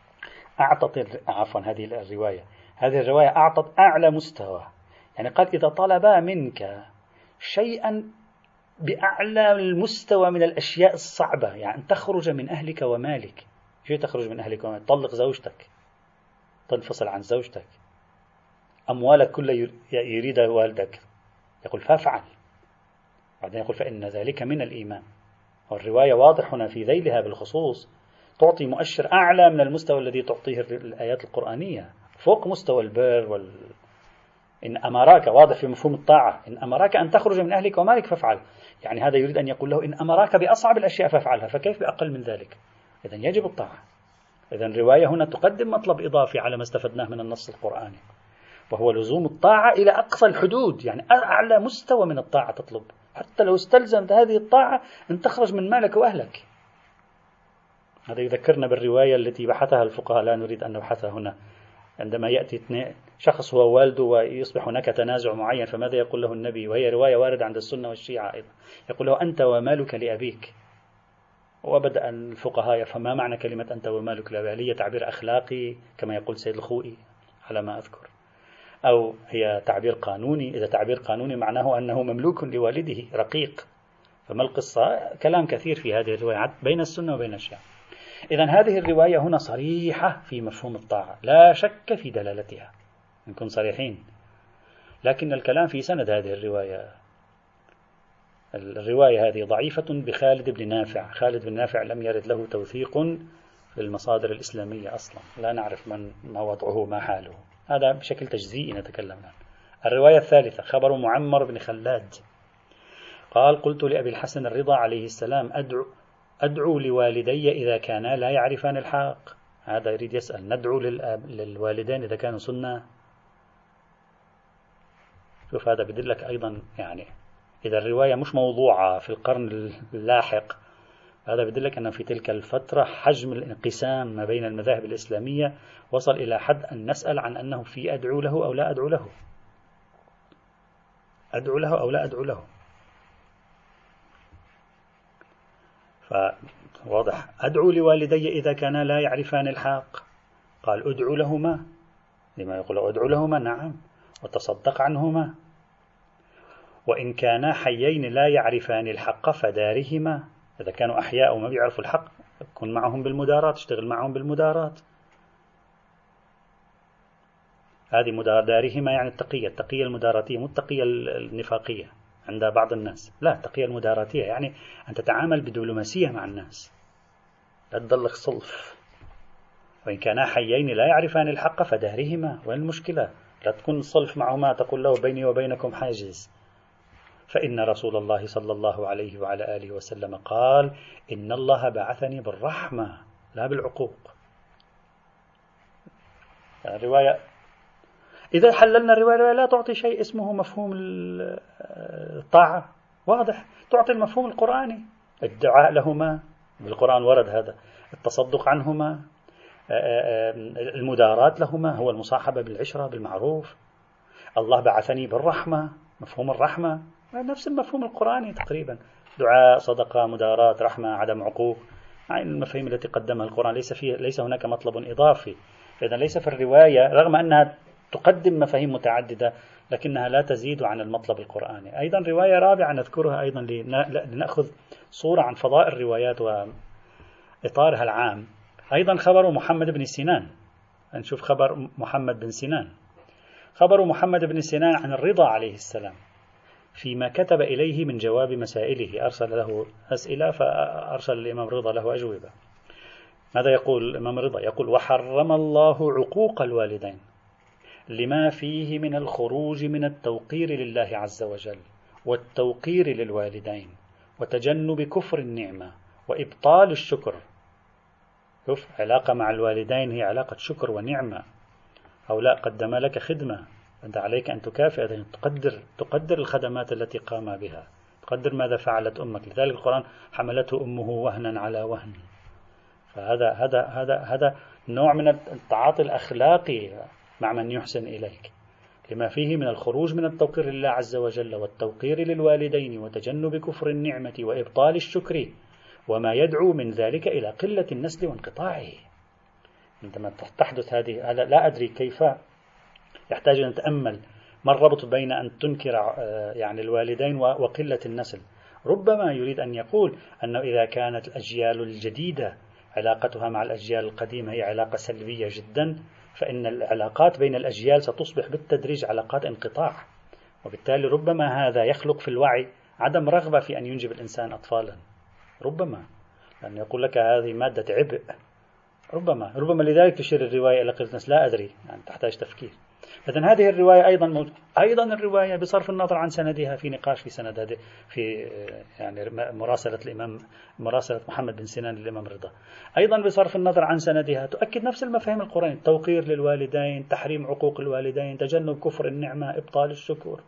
S1: هذه الرواية أعطت أعلى مستوى، يعني قال إذا طلبا منك شيئا بأعلى المستوى من الأشياء الصعبة، يعني تخرج من أهلك ومالك. شو تخرج من أهلك ومالك؟ طلق زوجتك، تنفصل عن زوجتك، أموالك كلها يريدها والدك، يقول فافعل، بعدين يقول فإن ذلك من الإيمان. والرواية واضح هنا في ذيلها بالخصوص تعطي مؤشر أعلى من المستوى الذي تعطيه الآيات القرآنية، فوق مستوى البر إن أمراك، واضح في مفهوم الطاعة، إن أمراك أن تخرج من أهلك ومالك فافعل، يعني هذا يريد أن يقول له إن أمراك بأصعب الأشياء فافعلها، فكيف بأقل من ذلك؟ إذن يجب الطاعة. إذن الرواية هنا تقدم مطلب إضافي على ما استفدناه من النص القرآني، وهو لزوم الطاعة إلى أقصى الحدود، يعني أعلى مستوى من الطاعة تطلب، حتى لو استلزمت هذه الطاعة أن تخرج من مالك وأهلك. هذا يذكرنا بالرواية التي بحثها الفقهاء، لا نريد أن نبحثها هنا. عندما يأتي شخص هو والده ويصبح هناك تنازع معين، فماذا يقول له النبي؟ وهي رواية واردة عند السنة والشيعة أيضا، يقول له أنت ومالك لأبيك. وبدأ الفقهاء يفهم ما معنى كلمة أنت ومالك لأبيك، هل هي تعبير أخلاقي كما يقول سيد الخوئي على ما أذكر، أو هي تعبير قانوني؟ إذا تعبير قانوني معناه أنه مملوك لوالده رقيق، فما القصة؟ كلام كثير في هذه الروايات بين السنة وبين الشيعة. إذن هذه الرواية هنا صريحة في مفهوم الطاعة، لا شك في دلالتها، نكون صريحين. لكن الكلام في سند هذه الرواية هذه ضعيفة بخالد بن نافع. خالد بن نافع لم يرد له توثيق في المصادر الإسلامية أصلا، لا نعرف ما وضعه ما حاله، هذا بشكل تجزئي نتكلم عنه. الرواية الثالثة خبر معمر بن خلاد قال قلت لأبي الحسن الرضا عليه السلام أدعو لوالدي إذا كانا لا يعرفان الحق. هذا يريد يسأل، ندعو للوالدين إذا كانوا سنة؟ شوف هذا بدلك أيضا، يعني إذا الرواية مش موضوعة في القرن اللاحق، هذا بدلك أنه في تلك الفترة حجم الانقسام ما بين المذاهب الإسلامية وصل إلى حد أن نسأل عن أنه في أدعو له أو لا أدعو له، أدعو له أو لا أدعو له. فواضح أدعو لوالدي إذا كانا لا يعرفان الحق. قال أدعو لهما، لما يقول أدعو لهما؟ نعم، وتصدق عنهما. وإن كانا حيين لا يعرفان الحق فدارهما، إذا كانوا أحياء وما بيعرفوا الحق كن معهم بالمدارات، اشتغل معهم بالمدارات. هذه دارهما يعني التقية المداراتية، مو التقية النفاقية عند بعض الناس، لا، التقية المداراتية يعني أن تتعامل بدبلوماسية مع الناس، لا تضلك صلف. وإن كانا حيين لا يعرفان الحق فدارهما، وين المشكلة؟ لا تكون صلف معهما، تقول له بيني وبينكم حاجز. فإن رسول الله صلى الله عليه وعلى آله وسلم قال إن الله بعثني بالرحمة لا بالعقوق. الرواية إذا حللنا الرواية لا تعطي شيء اسمه مفهوم الطاعة، واضح، تعطي المفهوم القرآني، الدعاء لهما بالقرآن ورد هذا، التصدق عنهما، المدارات لهما هو المصاحبة بالعشرة بالمعروف، الله بعثني بالرحمة، مفهوم الرحمة نفس المفهوم القرآني تقريبا، دعاء، صدقة، مداراة، رحمة، عدم عقوق، مع المفاهيم التي قدمها القرآن ليس هناك مطلب إضافي. إذا ليس في الرواية، رغم أنها تقدم مفاهيم متعددة، لكنها لا تزيد عن المطلب القرآني. أيضا رواية رابعة نذكرها أيضا لنأخذ صورة عن فضاء الروايات وإطارها العام، أيضا خبر محمد بن سنان. نشوف خبر محمد بن سنان. خبر محمد بن سنان عن الرضا عليه السلام فيما كتب إليه من جواب مسائله، أرسل له أسئلة فأرسل الإمام رضا له أجوبة. ماذا يقول الإمام رضا؟ يقول: وحرم الله عقوق الوالدين لما فيه من الخروج من التوقير لله عز وجل والتوقير للوالدين وتجنب كفر النعمة وإبطال الشكر. شوف، علاقة مع الوالدين هي علاقة شكر ونعمة. هؤلاء قدم لك خدمة، أنت عليك أن تكافئ، تقدر الخدمات التي قام بها، تقدر ماذا فعلت أمك. لذلك القرآن حملته أمه وهنا على وهن. فهذا هذا هذا هذا نوع من التعاطي الأخلاقي مع من يحسن إليك، لما فيه من الخروج من التوقير لله عز وجل والتوقير للوالدين وتجنب كفر النعمة وإبطال الشكر، وما يدعو من ذلك إلى قلة النسل وانقطاعه. عندما تحدث هذه، لا أدري كيف يحتاج أن نتأمل ما الربط بين أن تنكر يعني الوالدين وقلة النسل. ربما يريد أن يقول أنه إذا كانت الأجيال الجديدة علاقتها مع الأجيال القديمة هي علاقة سلبية جدا، فإن العلاقات بين الأجيال ستصبح بالتدريج علاقات انقطاع، وبالتالي ربما هذا يخلق في الوعي عدم رغبة في أن ينجب الإنسان أطفالا. ربما لأن يقول لك هذه مادة عبء. ربما لذلك تشير الرواية إلى قلة النسل. لا أدري، يعني تحتاج تفكير. إذن هذه الرواية أيضا الرواية بصرف النظر عن سندها، في نقاش في سند هذه، في يعني مراسلة محمد بن سنان للإمام رضا، أيضا بصرف النظر عن سندها تؤكد نفس المفاهيم القرآنية: التوقير للوالدين، تحريم عقوق الوالدين، تجنب كفر النعمة، إبطال الشكر.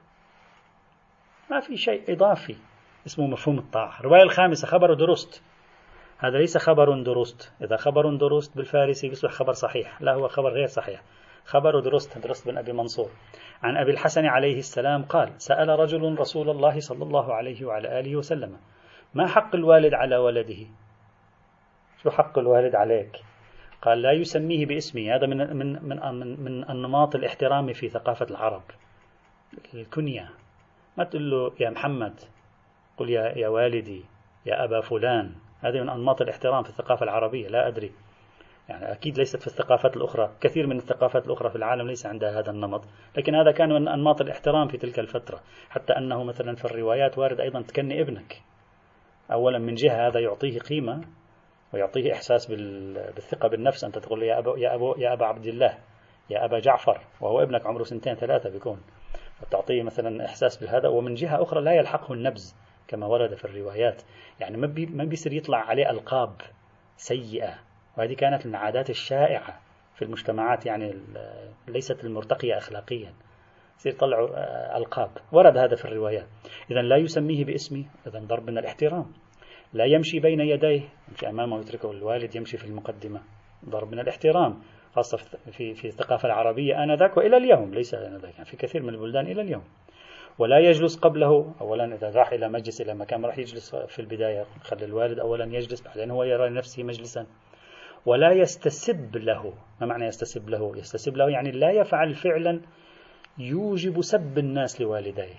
S1: ما في شيء إضافي اسمه مفهوم الطاعة. الرواية الخامسة خبر درست. هذا ليس خبر درست. إذا خبر درست بالفارسي يصبح خبر صحيح، لا، هو خبر غير صحيح. خبر درست بن أبي منصور عن أبي الحسن عليه السلام قال: سأل رجل رسول الله صلى الله عليه وعلى آله وسلم: ما حق الوالد على ولده؟ شو حق الوالد عليك؟ قال: لا يسميه باسمه. هذا من النماط الاحترامي في ثقافة العرب، الكنية. ما تقول له يا محمد، قل يا والدي، يا أبا فلان. هذه من أنماط الاحترام في الثقافة العربية. لا أدري، يعني أكيد ليست في الثقافات الأخرى. كثير من الثقافات الأخرى في العالم ليس عندها هذا النمط، لكن هذا كان من أنماط الاحترام في تلك الفترة. حتى أنه مثلا في الروايات وارد أيضا تكني ابنك. أولا من جهة هذا يعطيه قيمة ويعطيه إحساس بالثقة بالنفس. أنت تقول يا أبا عبد الله، يا أبا جعفر، وهو ابنك عمره 2 3 بيكون، فتعطيه مثلا إحساس بهذا. ومن جهة أخرى لا يلحقه النبذ كما ورد في الروايات، يعني ما بيصير يطلع عليه ألقاب سيئة، وهذه كانت من العادات الشائعة في المجتمعات، يعني ليست المرتقية أخلاقيا، يصير يطلعوا ألقاب. ورد هذا في الروايات. إذن لا يسميه باسمه، إذن ضرب من الاحترام. لا يمشي بين يديه، يمشي أمامه ويتركه. الوالد يمشي في المقدمة، ضرب من الاحترام، خاصة في الثقافة العربية آنذاك وإلى اليوم. ليس آنذاك، يعني في كثير من البلدان إلى اليوم. ولا يجلس قبله. أولا إذا راح إلى مجلس، إلى مكان، راح يجلس في البداية، خلي الوالد أولا يجلس، بعدين هو يرى نفسه مجلسا. ولا يستسب له. ما معنى يستسب له؟ يستسب له يعني لا يفعل فعلا يوجب سب الناس لوالديه.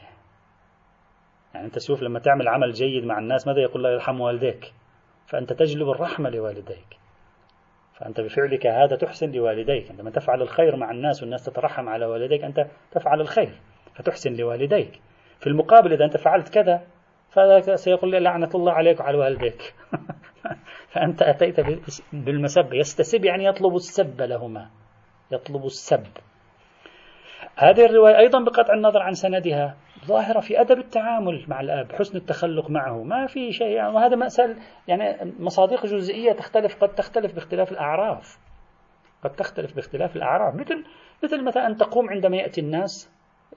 S1: يعني أنت شوف، لما تعمل عمل جيد مع الناس ماذا يقول الله؟ يرحم والديك. فأنت تجلب الرحمة لوالديك، فأنت بفعلك هذا تحسن لوالديك. عندما تفعل الخير مع الناس والناس تترحم على والديك، أنت تفعل الخير فتحسن لوالديك. في المقابل إذا أنت فعلت كذا فهذا سيقول لي لعنة الله عليك وعلى والديك. فأنت أتيت بالمسب. يستسب يعني يطلب السب لهما، يطلب السب. هذه الرواية أيضا بقطع النظر عن سندها ظاهرة في أدب التعامل مع الأب، حسن التخلق معه، ما في شيء. يعني وهذا مسألة، يعني مصادق جزئية تختلف، قد تختلف باختلاف الأعراف، قد تختلف باختلاف الأعراف. مثل أن تقوم عندما يأتي الناس،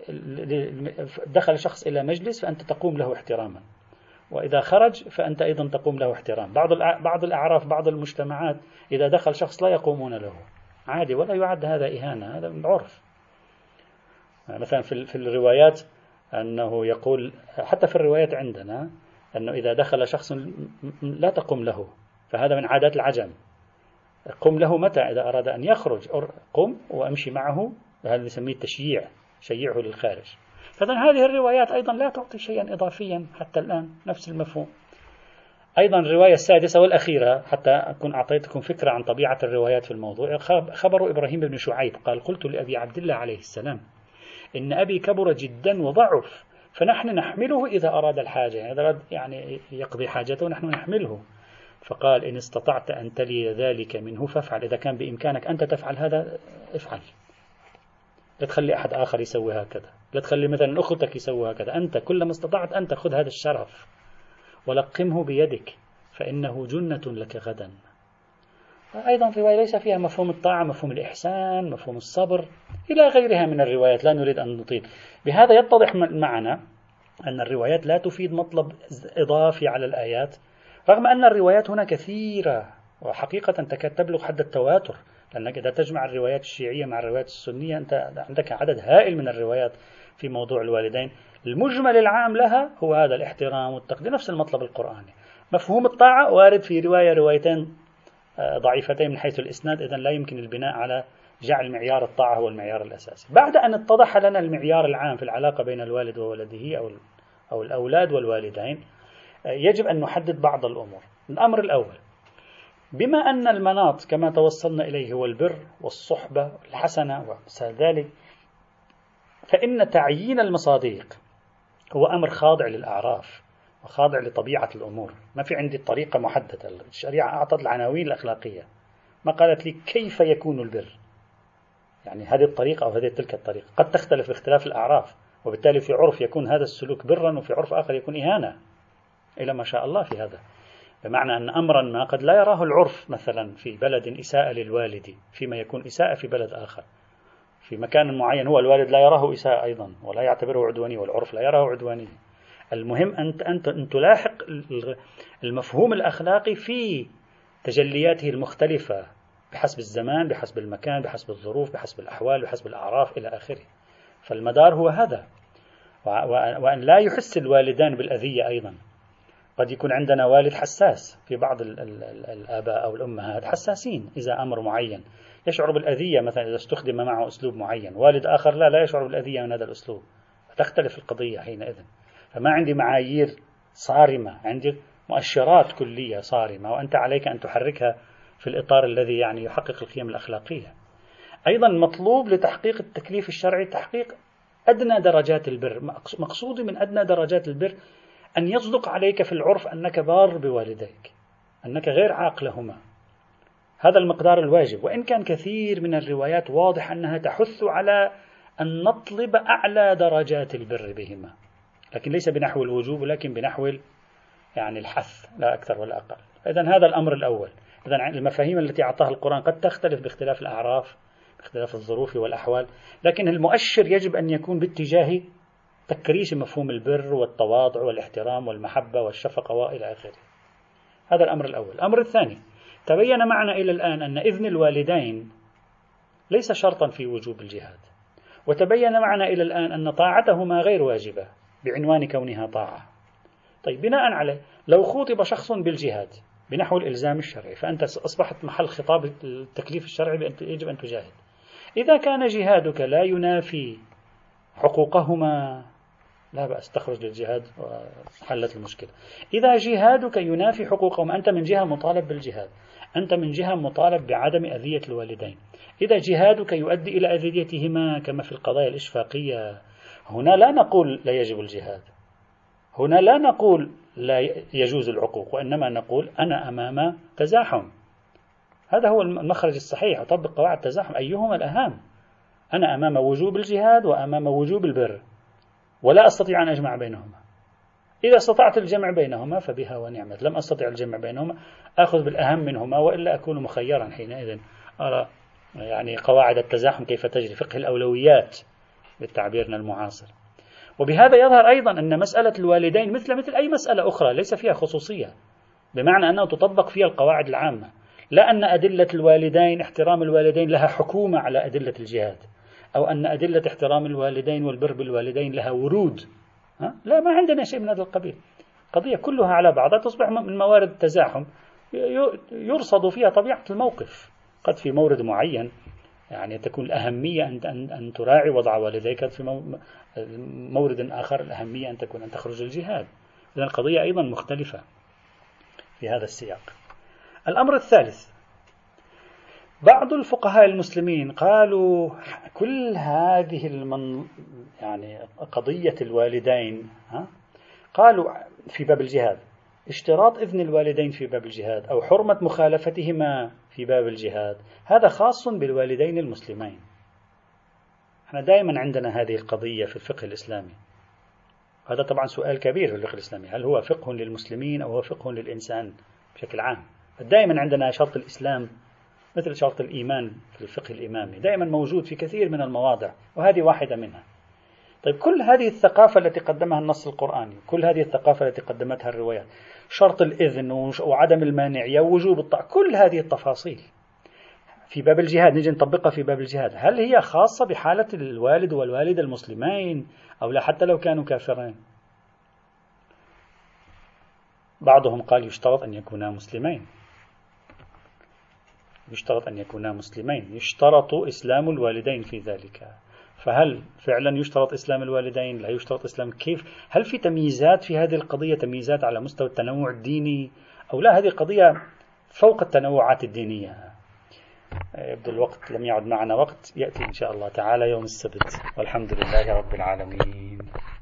S1: دخل شخص إلى مجلس فأنت تقوم له احتراما، وإذا خرج فأنت أيضا تقوم له احترام. بعض الأعراف، بعض المجتمعات إذا دخل شخص لا يقومون له عادي، ولا يعد هذا إهانة، هذا من العرف. مثلا في الروايات أنه يقول، حتى في الروايات عندنا، أنه إذا دخل شخص لا تقم له، فهذا من عادات العجم. قم له متى؟ إذا أراد أن يخرج قم وأمشي معه، هذا نسميه التشييع، شيعه للخارج. فإذن هذه الروايات أيضا لا تعطي شيئا إضافيا حتى الآن، نفس المفهوم. أيضا الرواية السادسة والأخيرة، حتى أكون أعطيتكم فكرة عن طبيعة الروايات في الموضوع، خبر إبراهيم بن شعيب قال: قلت لأبي عبد الله عليه السلام إن أبي كبر جدا وضعف، فنحن نحمله إذا أراد الحاجة، يعني إذا أراد يعني يقضي حاجته ونحن نحمله. فقال: إن استطعت أن تلي ذلك منه فافعل، إذا كان بإمكانك أنت تفعل هذا افعل، لا تخلي أحد آخر يسوي هكذا، لا تخلي مثلا أختك يسوي هكذا، أنت كلما استطعت أن تأخذ هذا الشرف ولقمه بيدك فإنه جنة لك غدا. أيضا رواية ليس فيها مفهوم الطاعة، مفهوم الإحسان، مفهوم الصبر، إلى غيرها من الروايات، لا نريد أن نطيل. بهذا يتضح معنا أن الروايات لا تفيد مطلب إضافي على الآيات، رغم أن الروايات هنا كثيرة وحقيقة تكاد تبلغ حد التواتر، لأنك إذا تجمع الروايات الشيعية مع الروايات السنية أنت عندك عدد هائل من الروايات في موضوع الوالدين. المجمل العام لها هو هذا الاحترام والتقدير، نفس المطلب القرآني. مفهوم الطاعة وارد في روايتين ضعيفتين من حيث الإسناد، إذن لا يمكن البناء على جعل معيار الطاعة هو المعيار الأساسي. بعد أن اتضح لنا المعيار العام في العلاقة بين الوالد وولده أو الأولاد والوالدين، يجب أن نحدد بعض الأمور. الأمر الأول، بما أن المناط كما توصلنا إليه هو البر والصحبة الحسنة ومثال ذلك، فإن تعيين المصاديق هو أمر خاضع للأعراف وخاضع لطبيعة الأمور. ما في عندي طريقة محددة، الشريعة أعطت العناوين الأخلاقية، ما قالت لي كيف يكون البر، يعني هذه الطريقة أو هذه تلك الطريقة قد تختلف باختلاف الأعراف، وبالتالي في عرف يكون هذا السلوك برا وفي عرف آخر يكون إهانة، إلى ما شاء الله في هذا. بمعنى أن أمرا ما قد لا يراه العرف مثلا في بلد إساءة للوالد، فيما يكون إساءة في بلد آخر، في مكان معين هو الوالد لا يراه إساءة أيضا ولا يعتبره عدواني، والعرف لا يراه عدواني. المهم أن تلاحق المفهوم الأخلاقي في تجلياته المختلفة بحسب الزمان، بحسب المكان، بحسب الظروف، بحسب الأحوال، بحسب الأعراف إلى آخره. فالمدار هو هذا، وأن لا يحس الوالدان بالأذية أيضا. قد يكون عندنا والد حساس، في بعض الآباء أو الأمهات حساسين إذا أمر معين يشعر بالأذية، مثلا إذا استخدم معه أسلوب معين، والد آخر لا يشعر بالأذية من هذا الأسلوب، فتختلف القضية حينئذ. فما عندي معايير صارمة، عندي مؤشرات كلية صارمة، وأنت عليك أن تحركها في الإطار الذي يعني يحقق القيم الأخلاقية. أيضا مطلوب لتحقيق التكليف الشرعي تحقيق أدنى درجات البر. مقصودي من أدنى درجات البر أن يصدق عليك في العرف أنك بار بوالديك، أنك غير عاق لهما، هذا المقدار الواجب. وإن كان كثير من الروايات واضح أنها تحث على أن نطلب أعلى درجات البر بهما، لكن ليس بنحو الوجوب، ولكن بنحو يعني الحث، لا أكثر ولا أقل. إذن هذا الأمر الأول. إذن المفاهيم التي أعطاها القرآن قد تختلف باختلاف الأعراف، باختلاف الظروف والأحوال، لكن المؤشر يجب أن يكون باتجاه تكريس مفهوم البر والتواضع والاحترام والمحبة والشفقة وإلى آخره. هذا الأمر الأول. الأمر الثاني، تبين معنا إلى الآن أن إذن الوالدين ليس شرطا في وجوب الجهاد، وتبين معنا إلى الآن أن طاعتهما غير واجبة بعنوان كونها طاعة. طيب، بناء عليه لو خوطب شخص بالجهاد بنحو الإلزام الشرعي، فأنت أصبحت محل خطاب التكليف الشرعي بأن يجب أن تجاهد. إذا كان جهادك لا ينافي حقوقهما لا بأس، تخرج للجهاد وحلت المشكلة. إذا جهادك ينافي حقوقهم، أنت من جهة مطالب بالجهاد، أنت من جهة مطالب بعدم أذية الوالدين. إذا جهادك يؤدي إلى أذيتهما كما في القضايا الإشفاقية، هنا لا نقول لا يجب الجهاد، هنا لا نقول لا يجوز العقوق، وإنما نقول أنا أمام تزاحم. هذا هو المخرج الصحيح، أطبق قواعد التزاحم، أيهما الأهم؟ أنا أمام وجوب الجهاد وأمام وجوب البر، ولا أستطيع أن أجمع بينهما. إذا استطعت الجمع بينهما فبها ونعمت، لم أستطع الجمع بينهما أخذ بالأهم منهما، وإلا أكون مخيرا حينئذ. أرى يعني قواعد التزاحم كيف تجري، فقه الأولويات بالتعبيرنا المعاصر. وبهذا يظهر أيضا أن مسألة الوالدين مثل أي مسألة أخرى ليس فيها خصوصية، بمعنى أنه تطبق فيها القواعد العامة، لا أن أدلة الوالدين، احترام الوالدين لها حكومة على أدلة الجهاد، أو أن أدلة احترام الوالدين والبر بالوالدين لها ورود. لا، ما عندنا شيء من هذا القبيل. قضية كلها على بعضها تصبح من موارد التزاحم يرصد فيها طبيعة الموقف. قد في مورد معين يعني تكون الأهمية أن تراعي وضع والديك، في مورد آخر الأهمية أن تكون أن تخرج الجهاد. إذن القضية أيضا مختلفة في هذا السياق. الأمر الثالث، بعض الفقهاء المسلمين قالوا كل هذه يعني قضية الوالدين، قالوا في باب الجهاد اشتراط إذن الوالدين في باب الجهاد أو حرمة مخالفتهما في باب الجهاد هذا خاص بالوالدين المسلمين. احنا دائما عندنا هذه القضية في الفقه الإسلامي. هذا طبعا سؤال كبير في الفقه الإسلامي، هل هو فقه للمسلمين أو هو فقه للإنسان بشكل عام؟ دائما عندنا شرط الإسلام مثل شرط الإيمان في الفقه الإمامي، دائما موجود في كثير من المواضع، وهذه واحدة منها. طيب كل هذه الثقافة التي قدمها النص القرآني، كل هذه الثقافة التي قدمتها الروايات، شرط الإذن وعدم المانعية ووجوب الطاعة، كل هذه التفاصيل في باب الجهاد نجي نطبقها في باب الجهاد، هل هي خاصة بحالة الوالد والوالدة المسلمين أو لا حتى لو كانوا كافرين؟ بعضهم قال يشترط أن يكونا مسلمين، يشترط أن يكونا مسلمين، يشترط إسلام الوالدين في ذلك. فهل فعلا يشترط إسلام الوالدين؟ لا يشترط إسلام؟ كيف؟ هل في تمييزات في هذه القضية، تمييزات على مستوى التنوع الديني أو لا؟ هذه قضية فوق التنوعات الدينية. يبدو الوقت لم يعد معنا وقت، يأتي إن شاء الله تعالى يوم السبت، والحمد لله رب العالمين.